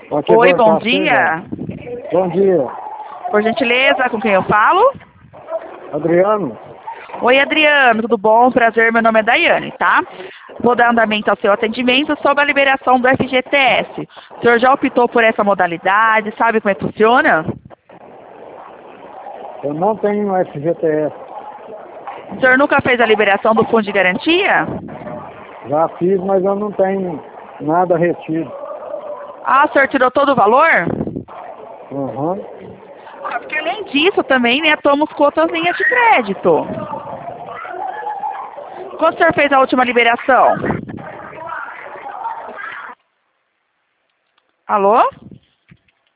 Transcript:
Aqui Oi, agora bom tá dia. Bom dia, Por gentileza, com quem eu falo? Adriano. Oi, Adriano, tudo bom? Prazer, meu nome é Daiane, tá? Vou dar andamento ao seu atendimento sobre a liberação do FGTS. O senhor já optou por essa modalidade? Sabe como é que funciona? Eu não tenho FGTS. O senhor nunca fez a liberação do fundo de garantia? Já fiz, mas eu não tenho nada retido. Ah, o senhor tirou todo o valor? Uhum. Ah, porque além disso também, né, tomamos cotas linhas de crédito. Quando o senhor fez a última liberação? Alô?